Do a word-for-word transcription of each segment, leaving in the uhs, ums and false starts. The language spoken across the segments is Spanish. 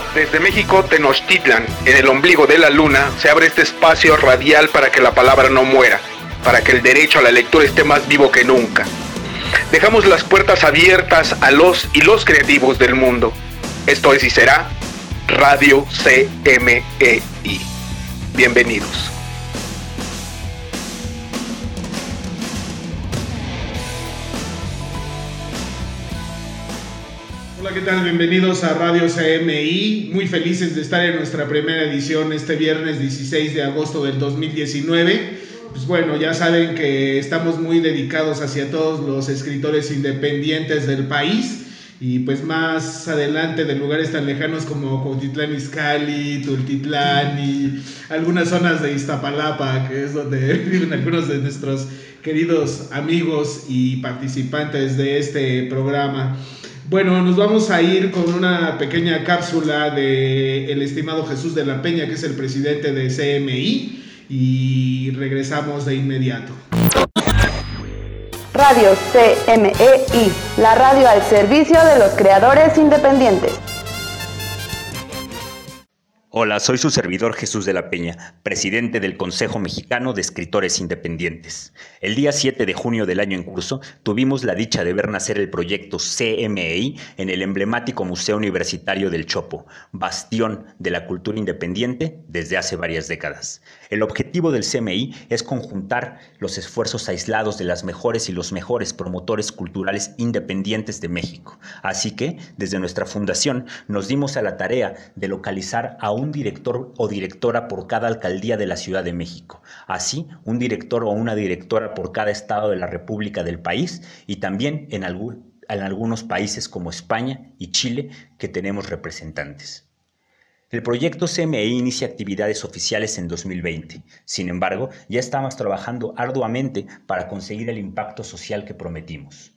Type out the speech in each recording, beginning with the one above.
Desde México, Tenochtitlan, en el ombligo de la luna, se abre este espacio radial para que la palabra no muera, para que el derecho a la lectura esté más vivo que nunca. Dejamos las puertas abiertas a los y los creativos del mundo. Esto es y será Radio C M E I. Bienvenidos. Hola, ¿qué tal? Bienvenidos a Radio C M I. Muy felices de estar en nuestra primera edición este viernes dieciséis de agosto del dos mil diecinueve. Pues bueno, ya saben que estamos muy dedicados hacia todos los escritores independientes del país. Y pues más adelante de lugares tan lejanos como Cuautitlán Izcalli, Tultitlán y algunas zonas de Iztapalapa, que es donde viven algunos de nuestros queridos amigos y participantes de este programa. Bueno, nos vamos a ir con una pequeña cápsula de el estimado Jesús de la Peña, que es el presidente de C M I, y regresamos de inmediato. Radio C M E I, la radio al servicio de los creadores independientes. Hola, soy su servidor Jesús de la Peña, presidente del Consejo Mexicano de Escritores Independientes. El día siete de junio del año en curso, tuvimos la dicha de ver nacer el proyecto C M E I en el emblemático Museo Universitario del Chopo, bastión de la cultura independiente desde hace varias décadas. El objetivo del C M E I es conjuntar los esfuerzos aislados de las mejores y los mejores promotores culturales independientes de México. Así que, desde nuestra fundación, nos dimos a la tarea de localizar a un director o directora por cada alcaldía de la Ciudad de México. Así, un director o una directora por cada estado de la República del país y también en, algún, en algunos países como España y Chile que tenemos representantes. El proyecto C M E I inicia actividades oficiales en dos mil veinte. Sin embargo, ya estamos trabajando arduamente para conseguir el impacto social que prometimos.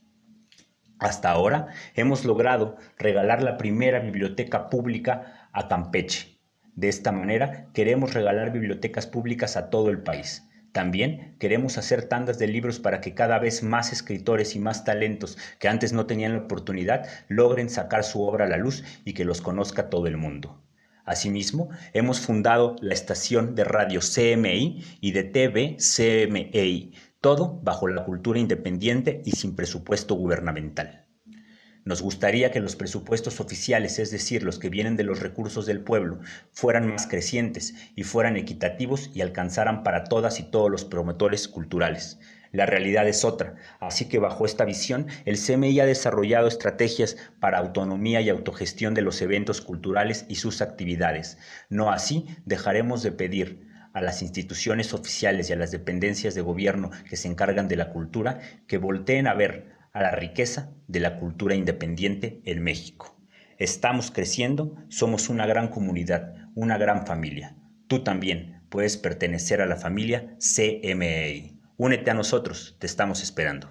Hasta ahora hemos logrado regalar la primera biblioteca pública a Campeche. De esta manera queremos regalar bibliotecas públicas a todo el país. También queremos hacer tandas de libros para que cada vez más escritores y más talentos que antes no tenían la oportunidad logren sacar su obra a la luz y que los conozca todo el mundo. Asimismo, hemos fundado la estación de radio C M E I y de T V C M E I, todo bajo la cultura independiente y sin presupuesto gubernamental. Nos gustaría que los presupuestos oficiales, es decir, los que vienen de los recursos del pueblo, fueran más crecientes y fueran equitativos y alcanzaran para todas y todos los promotores culturales. La realidad es otra, así que bajo esta visión, el C M E I ha desarrollado estrategias para autonomía y autogestión de los eventos culturales y sus actividades. No así, dejaremos de pedir a las instituciones oficiales y a las dependencias de gobierno que se encargan de la cultura que volteen a ver a la riqueza de la cultura independiente en México. Estamos creciendo, somos una gran comunidad, una gran familia. Tú también puedes pertenecer a la familia C M E I. Únete a nosotros, te estamos esperando.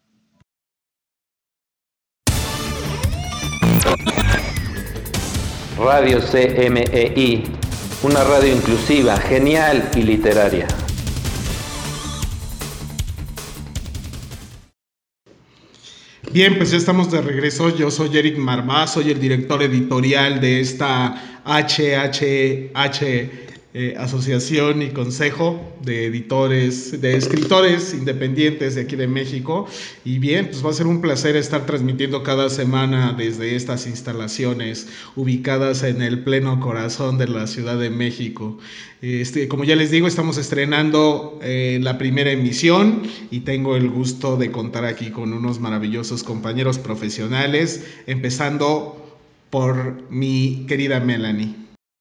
Radio C M E I, una radio inclusiva, genial y literaria. Bien, pues ya estamos de regreso. Yo soy Eric Marvá, soy el director editorial de esta H H H eh, Asociación y Consejo de Editores, de Escritores Independientes de aquí de México. Y bien, pues va a ser un placer estar transmitiendo cada semana desde estas instalaciones ubicadas en el pleno corazón de la Ciudad de México. Este, como ya les digo, estamos estrenando eh, la primera emisión y tengo el gusto de contar aquí con unos maravillosos compañeros profesionales, empezando por mi querida Melanie.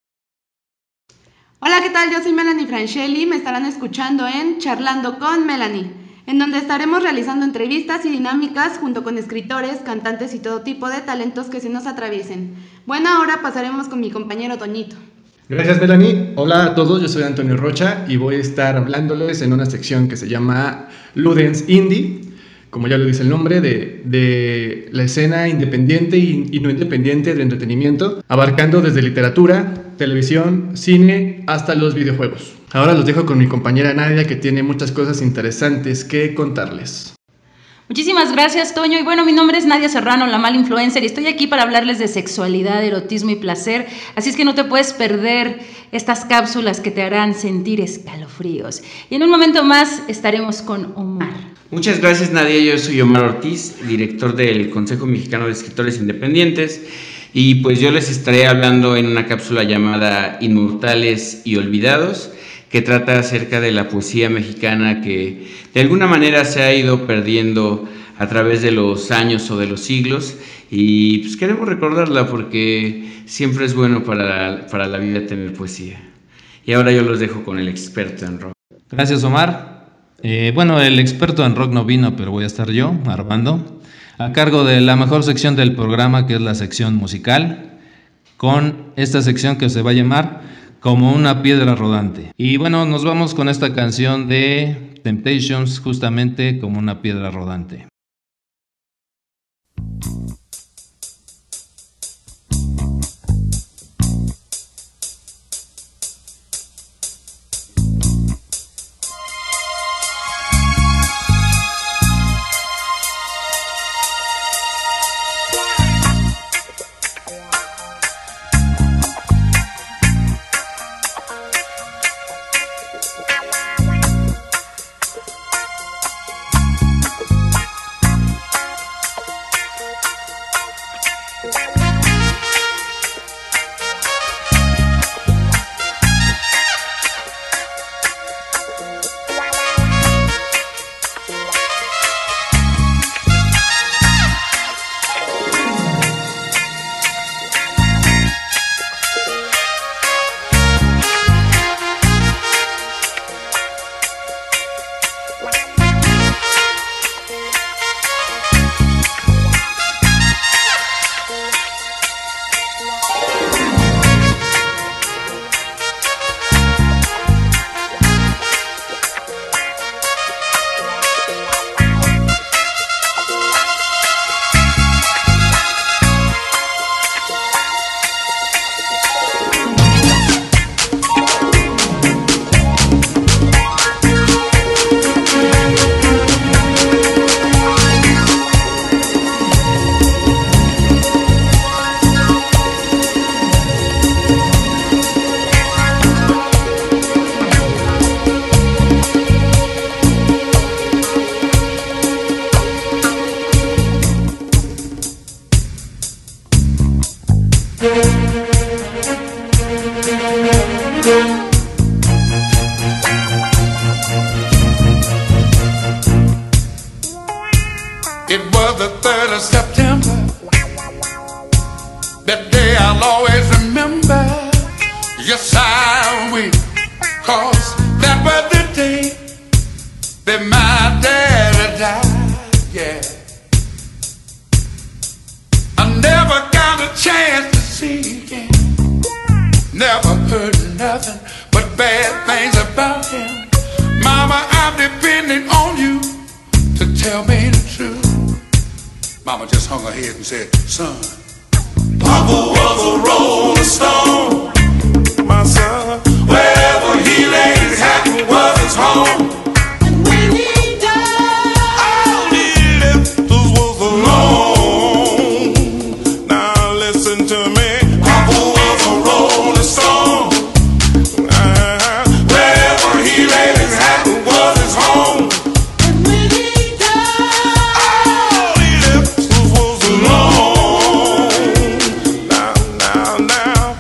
Hola, ¿qué tal? Yo soy Melanie Franchelli, me estarán escuchando en Charlando con Melanie, en donde estaremos realizando entrevistas y dinámicas junto con escritores, cantantes y todo tipo de talentos que se nos atraviesen. Bueno, ahora pasaremos con mi compañero Toñito. Gracias, Melanie. Hola a todos, yo soy Antonio Rocha y voy a estar hablándoles en una sección que se llama Ludens Indie, como ya lo dice el nombre, de, de la escena independiente y, y no independiente de entretenimiento, abarcando desde literatura, televisión, cine, hasta los videojuegos. Ahora los dejo con mi compañera Nadia, que tiene muchas cosas interesantes que contarles. Muchísimas gracias, Toño. Y bueno, mi nombre es Nadia Serrano, la mala influencer, y estoy aquí para hablarles de sexualidad, erotismo y placer. Así es que no te puedes perder estas cápsulas que te harán sentir escalofríos. Y en un momento más estaremos con Omar. Muchas gracias, Nadia. Yo soy Omar Ortiz, director del Consejo Mexicano de Escritores Independientes. Y pues yo les estaré hablando en una cápsula llamada Inmortales y Olvidados, que trata acerca de la poesía mexicana que de alguna manera se ha ido perdiendo a través de los años o de los siglos, y pues queremos recordarla porque siempre es bueno para la, para la vida tener poesía. Y ahora yo los dejo con el experto en rock. Gracias, Omar. Eh, bueno, el experto en rock no vino, pero voy a estar yo, Armando, a cargo de la mejor sección del programa, que es la sección musical, con esta sección que se va a llamar Como una piedra rodante. Y bueno, nos vamos con esta canción de Temptations, justamente Como una piedra rodante. It was the third of September. That day I'll always remember. Yes, I will. Cause that was the day that my daddy died. Yeah. I never got a chance to see him. Never heard nothing but bad things about him. Mama, I'm depending on you to tell me the truth. Mama just hung her head and said, son, Papa was a rolling stone. My son, wherever he laid his hat was his home. And when he died, all he left us was alone. Now listen to me. Papa was a rolling stone. Uh, wherever he laid his hat was his home. And when he died, all he left us was alone. Now, now, now.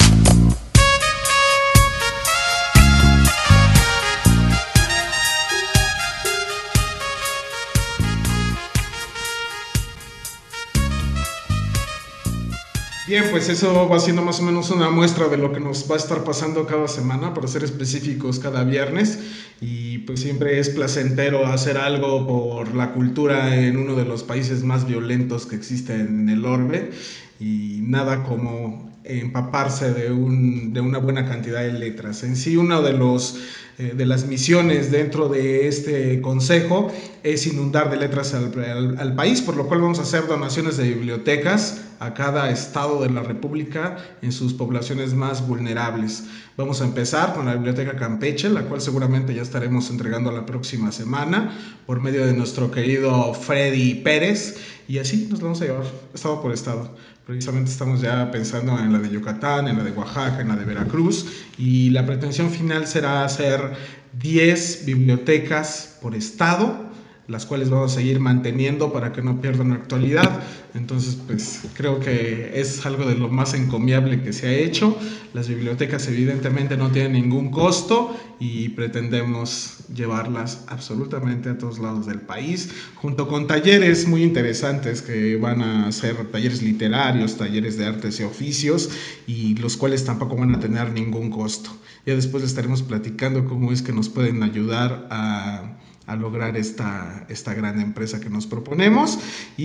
Bien, pues eso va siendo más o menos una muestra de lo que nos va a estar pasando cada semana, para ser específicos cada viernes, y pues siempre es placentero hacer algo por la cultura en uno de los países más violentos que existen en el orbe. y nada como empaparse de, un, de una buena cantidad de letras. En sí, uno de los eh, de las misiones dentro de este consejo es inundar de letras al, al, al país, por lo cual vamos a hacer donaciones de bibliotecas a cada estado de la República en sus poblaciones más vulnerables. Vamos a empezar con la Biblioteca Campeche, la cual seguramente ya estaremos entregando la próxima semana por medio de nuestro querido Freddy Pérez, y así nos vamos a llevar estado por estado. Precisamente estamos ya pensando en la de Yucatán, en la de Oaxaca, en la de Veracruz, y la pretensión final será hacer diez bibliotecas por estado, las cuales vamos a seguir manteniendo para que no pierdan actualidad. Entonces, pues creo que es algo de lo más encomiable que se ha hecho. Las bibliotecas evidentemente no tienen ningún costo y pretendemos llevarlas absolutamente a todos lados del país, junto con talleres muy interesantes que van a ser talleres literarios, talleres de artes y oficios, y los cuales tampoco van a tener ningún costo. Ya después les estaremos platicando cómo es que nos pueden ayudar a a lograr esta, esta gran empresa que nos proponemos.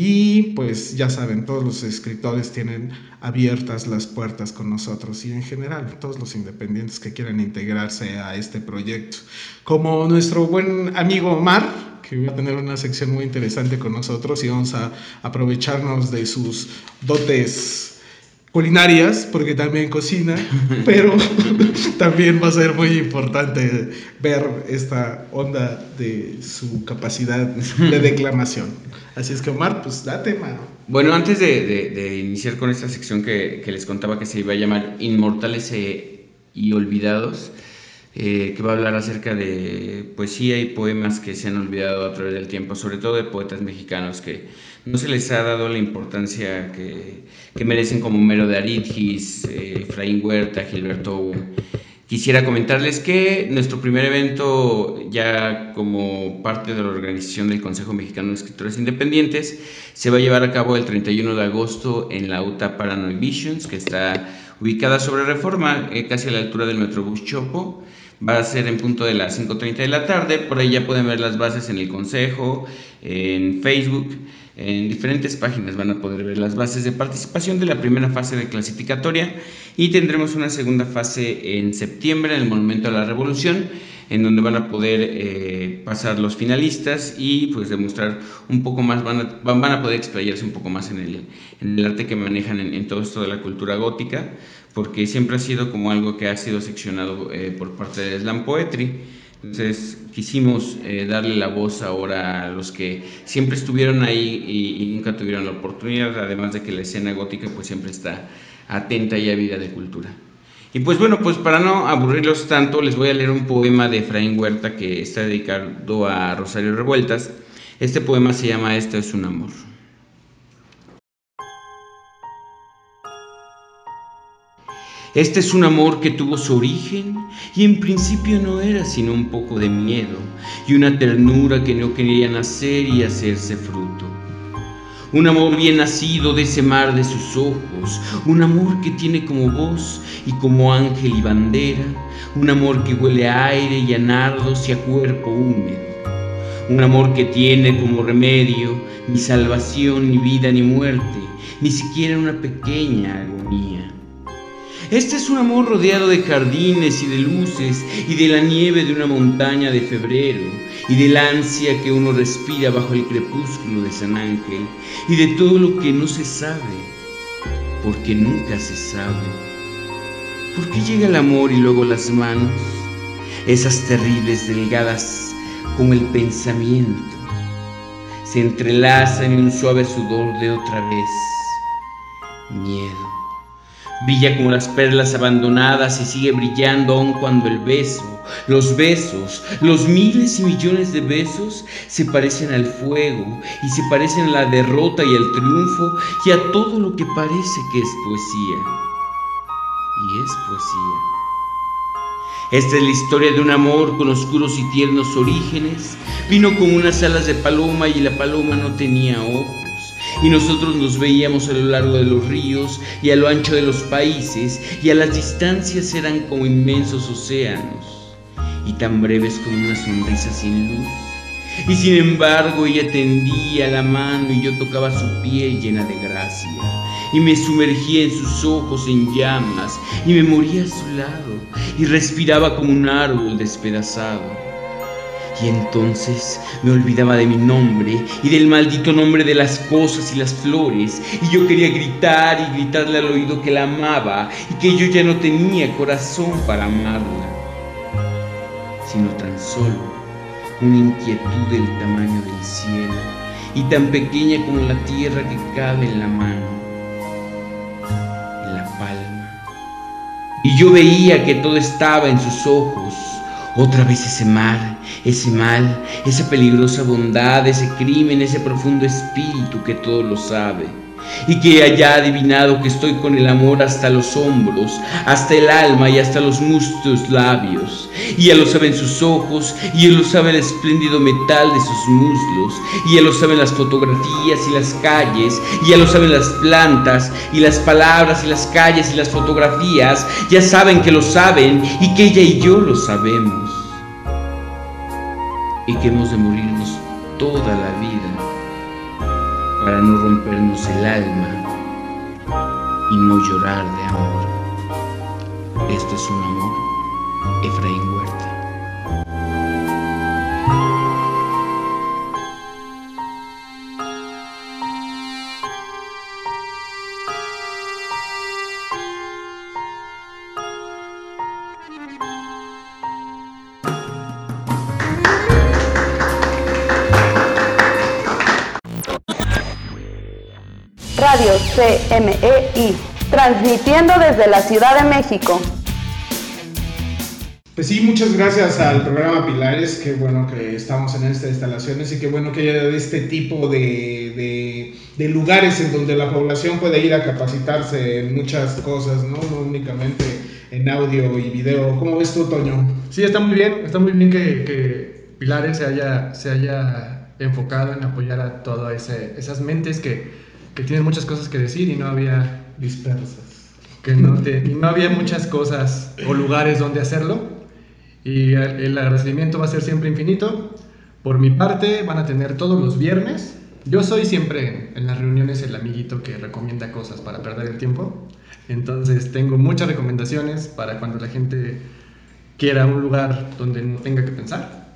Y pues ya saben, todos los escritores tienen abiertas las puertas con nosotros, y en general todos los independientes que quieran integrarse a este proyecto, como nuestro buen amigo Omar, que va a tener una sección muy interesante con nosotros, y vamos a aprovecharnos de sus dotes culinarias, porque también cocina, pero también va a ser muy importante ver esta onda de su capacidad de declamación. Así es que, Omar, pues date, mano. Bueno, antes de, de, de iniciar con esta sección que, que les contaba que se iba a llamar Inmortales e, y Olvidados, eh, que va a hablar acerca de poesía y poemas que se han olvidado a través del tiempo, sobre todo de poetas mexicanos que no se les ha dado la importancia que, que merecen, como Homero de Aridgis, eh, Efraín Huerta, Gilberto Owen. Quisiera comentarles que nuestro primer evento, ya como parte de la organización del Consejo Mexicano de Escritores Independientes, se va a llevar a cabo el treinta y uno de agosto en la U T A Paranoid Visions, que está ubicada sobre Reforma, eh, casi a la altura del Metrobús Chopo. Va a ser en punto de las cinco treinta de la tarde. Por ahí ya pueden ver las bases en el Consejo, en Facebook. En diferentes páginas van a poder ver las bases de participación de la primera fase de clasificatoria, y tendremos una segunda fase en septiembre en el Monumento a la Revolución, en donde van a poder eh, pasar los finalistas y pues demostrar un poco más, van a, van a poder explayarse un poco más en el, en el arte que manejan en, en todo esto de la cultura gótica, porque siempre ha sido como algo que ha sido seccionado eh, por parte de Slam Poetry. Entonces quisimos eh, darle la voz ahora a los que siempre estuvieron ahí y, y nunca tuvieron la oportunidad, además de que la escena gótica pues siempre está atenta y ávida de cultura. Y pues bueno, pues para no aburrirlos tanto, les voy a leer un poema de Efraín Huerta que está dedicado a Rosario Revueltas. Este poema se llama Este es un amor. Este es un amor que tuvo su origen y en principio no era sino un poco de miedo y una ternura que no quería nacer y hacerse fruto. Un amor bien nacido de ese mar de sus ojos, un amor que tiene como voz y como ángel y bandera, un amor que huele a aire y a nardos y a cuerpo húmedo, un amor que tiene como remedio ni salvación, ni vida, ni muerte, ni siquiera una pequeña agonía. Este es un amor rodeado de jardines y de luces y de la nieve de una montaña de febrero y del ansia que uno respira bajo el crepúsculo de San Ángel y de todo lo que no se sabe, porque nunca se sabe. ¿Por qué llega el amor y luego las manos, esas terribles delgadas como el pensamiento, se entrelazan en un suave sudor de otra vez? Miedo. Brilla como las perlas abandonadas y sigue brillando aun cuando el beso, los besos, los miles y millones de besos se parecen al fuego y se parecen a la derrota y al triunfo y a todo lo que parece que es poesía. Y es poesía. Esta es la historia de un amor con oscuros y tiernos orígenes. Vino como unas alas de paloma y la paloma no tenía ojos. Y nosotros nos veíamos a lo largo de los ríos y a lo ancho de los países, y a las distancias eran como inmensos océanos, y tan breves como una sonrisa sin luz. Y sin embargo ella tendía la mano y yo tocaba su piel llena de gracia, y me sumergía en sus ojos en llamas y me moría a su lado y respiraba como un árbol despedazado. Y entonces me olvidaba de mi nombre y del maldito nombre de las cosas y las flores, y yo quería gritar y gritarle al oído que la amaba y que yo ya no tenía corazón para amarla, sino tan solo una inquietud del tamaño del cielo y tan pequeña como la tierra que cabe en la mano, en la palma. Y yo veía que todo estaba en sus ojos. Otra vez ese mar, ese mal, esa peligrosa bondad, ese crimen, ese profundo espíritu que todo lo sabe, y que haya adivinado que estoy con el amor hasta los hombros, hasta el alma y hasta los mustos labios. Y ya lo saben sus ojos, y él lo sabe el espléndido metal de sus muslos, y ya lo saben las fotografías y las calles, y ya lo saben las plantas y las palabras y las calles y las fotografías. Ya saben que lo saben y que ella y yo lo sabemos, y que hemos de morirnos toda la vida para no rompernos el alma y no llorar de amor. Esto es un amor, Efraín Huerta. Radio C M E I, transmitiendo desde la Ciudad de México. Pues sí, muchas gracias al programa Pilares, qué bueno que estamos en estas instalaciones y qué bueno que haya este tipo de, de, de lugares en donde la población puede ir a capacitarse en muchas cosas, ¿no? No únicamente en audio y video. ¿Cómo ves tú, Toño? Sí, está muy bien, está muy bien que, que Pilares se haya, se haya enfocado en apoyar a todas ese, esas mentes que, que tienen muchas cosas que decir y no había dispersas. Que no, te, y no había muchas cosas o lugares donde hacerlo. Y el, el agradecimiento va a ser siempre infinito. Por mi parte, van a tener todos los viernes. Yo soy siempre en, en las reuniones el amiguito que recomienda cosas para perder el tiempo. Entonces tengo muchas recomendaciones para cuando la gente quiera un lugar donde no tenga que pensar.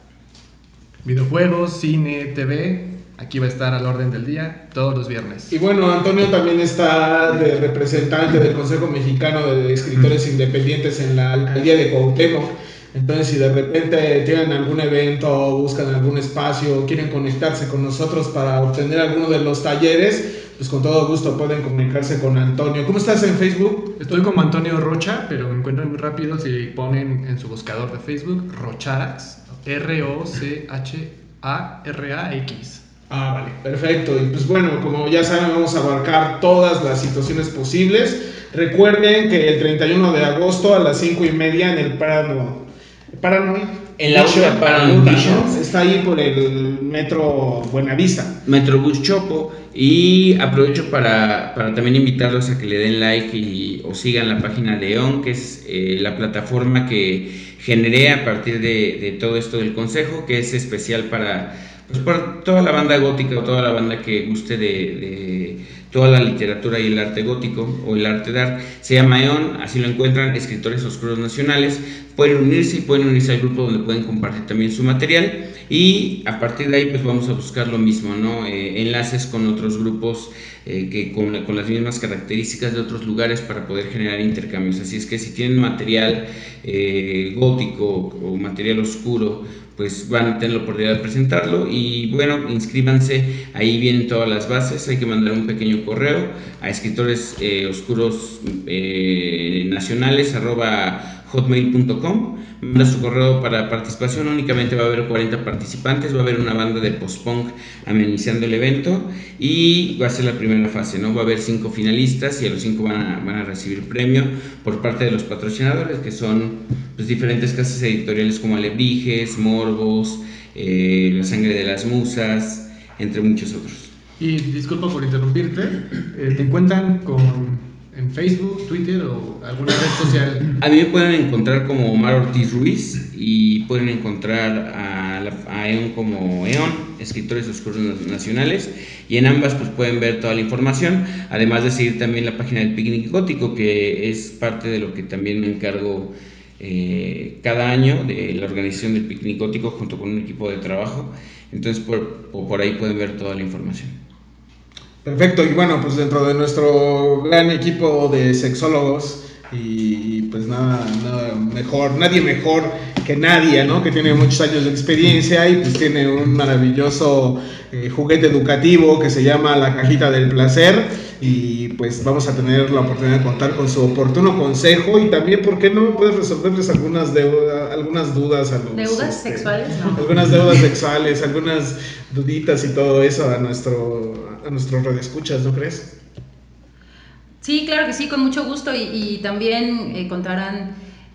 Videojuegos, cine, T V, aquí va a estar al orden del día todos los viernes. Y bueno, Antonio también está de representante del Consejo Mexicano de Escritores mm. Independientes en la alcaldía de Cuauhtémoc. Entonces, si de repente tienen algún evento, buscan algún espacio, quieren conectarse con nosotros para obtener alguno de los talleres, pues con todo gusto pueden comunicarse con Antonio. ¿Cómo estás en Facebook? Estoy como Antonio Rocha, pero me encuentran muy rápido si ponen en su buscador de Facebook Rocharax, R O C H A R A X. Ah, vale, perfecto. Y pues bueno, como ya saben, vamos a abarcar todas las situaciones posibles. Recuerden que el treinta y uno de agosto a las cinco y media en el Parano Paranoid, en la otra Paranoid, ¿no? Está ahí por el metro Buenavista, Metrobús Chopo. Y aprovecho para, para también invitarlos a que le den like y, o sigan la página León, que es eh, la plataforma que generé a partir de, de todo esto del consejo, que es especial para, pues, para toda la banda gótica o toda la banda que guste de, de toda la literatura y el arte gótico o el arte dark. Se llama Eon, así lo encuentran, Escritores Oscuros Nacionales. Pueden unirse y pueden unirse al grupo donde pueden compartir también su material, y a partir de ahí pues vamos a buscar lo mismo, ¿no? Eh, enlaces con otros grupos eh, que con, con las mismas características de otros lugares para poder generar intercambios. Así es que si tienen material eh, gótico o material oscuro, pues van a tener la oportunidad de presentarlo. Y bueno, inscríbanse, ahí vienen todas las bases. Hay que mandar un pequeño correo a escritores eh, oscuros eh, nacionales arroba hotmail punto com. Manda su correo para participación. Únicamente va a haber cuarenta participantes, va a haber una banda de post-punk amenizando el evento y va a ser la primera fase, ¿no? Va a haber cinco finalistas y a los cinco van a, van a recibir premio por parte de los patrocinadores, que son pues, diferentes casas editoriales como Alebrijes, Morbos, eh, La Sangre de las Musas, entre muchos otros. Y disculpa por interrumpirte, eh, te encuentran con en Facebook, Twitter o alguna red social? A mí me pueden encontrar como Omar Ortiz Ruiz y pueden encontrar a, la, a E O N como E O N, Escritores Oscuros Nacionales, y en ambas pues pueden ver toda la información, además de seguir también la página del Picnic Gótico, que es parte de lo que también me encargo eh, cada año, de la organización del Picnic Gótico junto con un equipo de trabajo. Entonces por, por ahí pueden ver toda la información. Perfecto, y bueno, pues dentro de nuestro gran equipo de sexólogos, y pues nada, nada mejor, nadie mejor que Nadia, ¿no? Que tiene muchos años de experiencia y pues tiene un maravilloso eh, juguete educativo que se llama La Cajita del Placer, y pues vamos a tener la oportunidad de contar con su oportuno consejo y también, ¿por qué no? Puedes resolverles algunas deudas, algunas dudas a los, ¿Deudas este, sexuales? No. Algunas deudas sexuales, algunas duditas y todo eso a nuestro a nuestros radioescuchas, ¿no crees? Sí, claro que sí, con mucho gusto, y, y también eh, contarán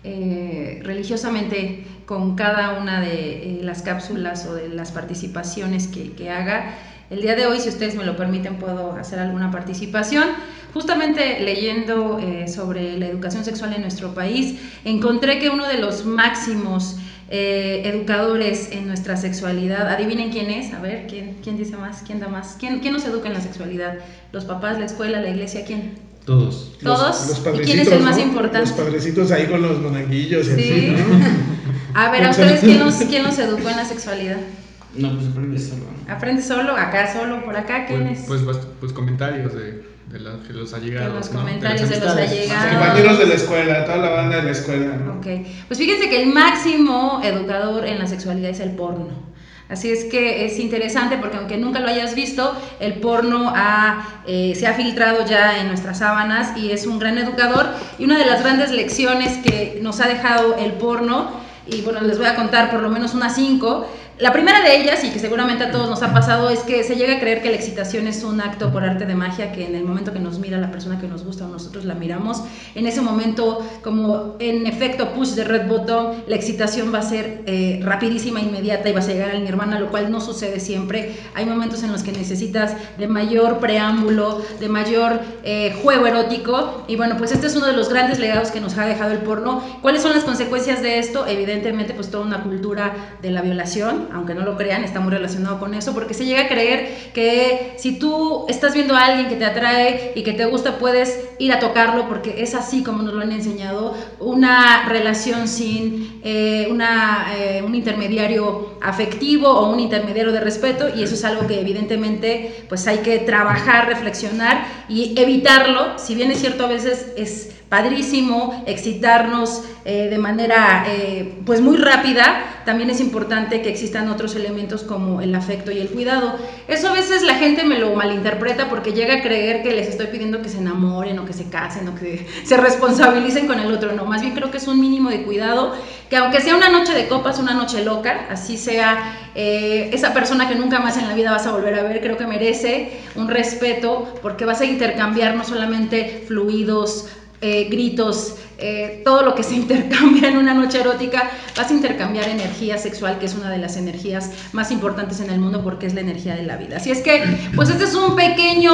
eh, religiosamente con cada una de eh, las cápsulas o de las participaciones que, que haga. El día de hoy, si ustedes me lo permiten, puedo hacer alguna participación. Justamente leyendo eh, sobre la educación sexual en nuestro país, encontré que uno de los máximos eh, educadores en nuestra sexualidad, adivinen quién es, a ver, ¿quién, quién dice más? ¿Quién da más? ¿Quién, ¿Quién nos educa en la sexualidad? ¿Los papás, la escuela, la iglesia? ¿Quién? Todos. ¿Todos? Los, los ¿Y quién es el más ¿no? importante? Los padrecitos ahí con los monaguillos y sí. así, ¿no? A ver, ¿a ustedes quién nos, quién nos educó en la sexualidad? No, pues aprende solo. ¿Aprende solo? ¿Acá solo? ¿Por acá? ¿Quién pues, es? Pues, pues, pues comentarios de, de, la, de los allegados. De los ¿no? comentarios de, de los allegados. Los compañeros de la escuela, toda la banda de la escuela, ¿no? Ok, pues fíjense que el máximo educador en la sexualidad es el porno. Así es que es interesante porque aunque nunca lo hayas visto, el porno ha, eh, se ha filtrado ya en nuestras sábanas y es un gran educador. Y una de las grandes lecciones que nos ha dejado el porno, y bueno, les voy a contar por lo menos unas cinco. La primera de ellas, y que seguramente a todos nos ha pasado, es que se llega a creer que la excitación es un acto por arte de magia, que en el momento que nos mira la persona que nos gusta o nosotros la miramos, en ese momento, como en efecto push de red button, la excitación va a ser eh, rapidísima, inmediata y vas a llegar al nirvana, lo cual no sucede siempre. Hay momentos en los que necesitas de mayor preámbulo, de mayor eh, juego erótico, y bueno, pues este es uno de los grandes legados que nos ha dejado el porno. ¿Cuáles son las consecuencias de esto? Evidentemente, pues toda una cultura de la violación, aunque no lo crean, está muy relacionado con eso, porque se llega a creer que si tú estás viendo a alguien que te atrae y que te gusta, puedes ir a tocarlo, porque es así como nos lo han enseñado, una relación sin eh, una, eh, un intermediario afectivo o un intermediario de respeto, y eso es algo que evidentemente pues hay que trabajar, reflexionar y evitarlo. Si bien es cierto, a veces es padrísimo excitarnos eh, de manera eh, pues muy rápida, también es importante que existan otros elementos como el afecto y el cuidado. Eso a veces la gente me lo malinterpreta porque llega a creer que les estoy pidiendo que se enamoren o que se casen o que se responsabilicen con el otro. No, más bien creo que es un mínimo de cuidado, que aunque sea una noche de copas, una noche loca, así sea eh, esa persona que nunca más en la vida vas a volver a ver, creo que merece un respeto, porque vas a intercambiar no solamente fluidos, Eh, gritos, eh, todo lo que se intercambia en una noche erótica, vas a intercambiar energía sexual, que es una de las energías más importantes en el mundo porque es la energía de la vida. Así es que, pues este es un pequeño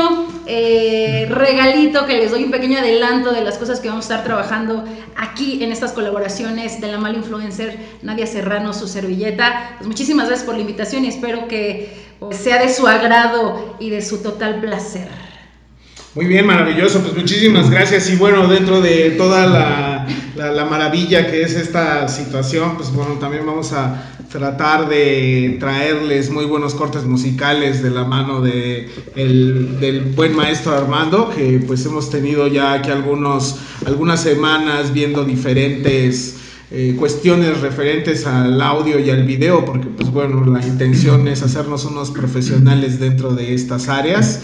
eh, regalito que les doy, un pequeño adelanto de las cosas que vamos a estar trabajando aquí en estas colaboraciones de la mala influencer Nadia Serrano, su servilleta. Pues muchísimas gracias por la invitación y espero que pues, sea de su agrado y de su total placer. Muy bien, maravilloso, pues muchísimas gracias. Y bueno, dentro de toda la, la, la maravilla que es esta situación, pues bueno, también vamos a tratar de traerles muy buenos cortes musicales de la mano de el, del buen maestro Armando, que pues hemos tenido ya aquí algunos, algunas semanas viendo diferentes Eh, cuestiones referentes al audio y al video, porque pues bueno, la intención es hacernos unos profesionales dentro de estas áreas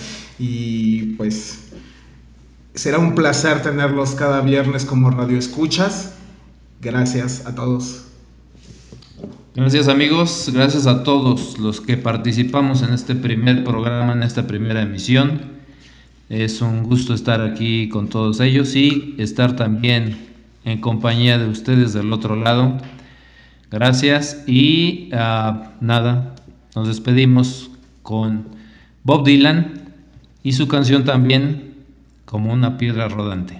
y pues será un placer tenerlos cada viernes como radioescuchas. Gracias a todos. Gracias amigos, gracias a todos los que participamos en este primer programa, en esta primera emisión. Es un gusto estar aquí con todos ellos y estar también en compañía de ustedes del otro lado. Gracias y uh, nada, nos despedimos con Bob Dylan y su canción también como una piedra rodante.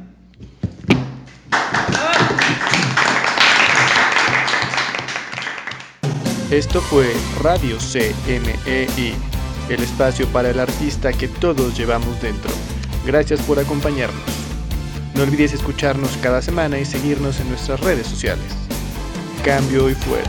Esto fue Radio C M E I, el espacio para el artista que todos llevamos dentro. Gracias por acompañarnos. No olvides escucharnos cada semana y seguirnos en nuestras redes sociales. Cambio y fuera.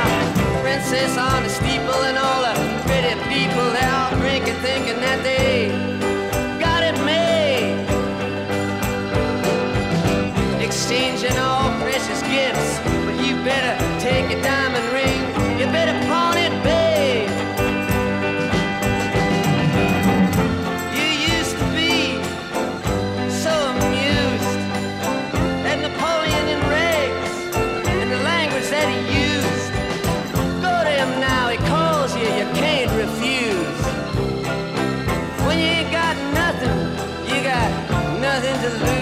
On the steeple and all the pretty people, they're all drinking, thinking that they when you ain't got nothing, you got nothing to lose.